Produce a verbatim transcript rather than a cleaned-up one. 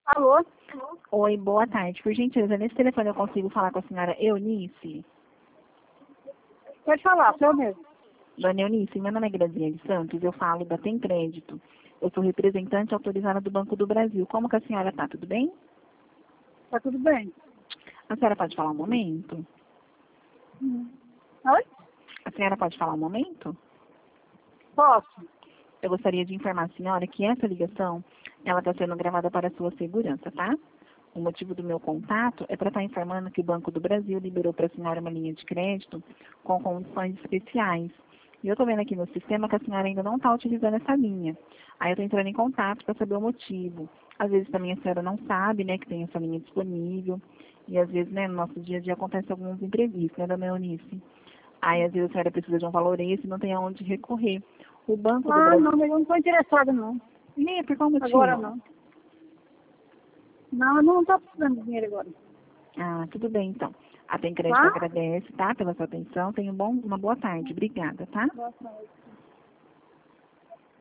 Alô? Oi, boa tarde. Por gentileza, nesse telefone eu consigo falar com a senhora Eunice? Pode falar, sou eu mesmo. Dona Eunice, meu nome é Grazinha de Santos, eu falo da Tem Crédito. Eu sou representante autorizada do Banco do Brasil. Como que a senhora está? Tudo bem? Tá tudo bem? A senhora pode falar um momento? Hum. Oi? A senhora pode falar um momento? Posso? Eu gostaria de informar a senhora que essa ligação, ela está sendo gravada para a sua segurança, tá? O motivo do meu contato é para estar informando que o Banco do Brasil liberou para a senhora uma linha de crédito com condições especiais. E eu estou vendo aqui no sistema que a senhora ainda não está utilizando essa linha. Aí eu estou entrando em contato para saber o motivo. Às vezes também a senhora não sabe, né, que tem essa linha disponível. E às vezes, né, no nosso dia a dia acontece alguns imprevistos, né, dona Eunice? Aí às vezes a senhora precisa de um valor esse e não tem aonde recorrer. O Banco do Ah, Brasil... não, mas eu não estou interessada, não. E por qual motivo? Agora não. Não, eu não estou precisando de dinheiro agora. Ah, tudo bem, então. A Tem Crédito Tá? agradece, tá, pela sua atenção. Tenha um bom, uma boa tarde. Obrigada, tá? Boa tarde.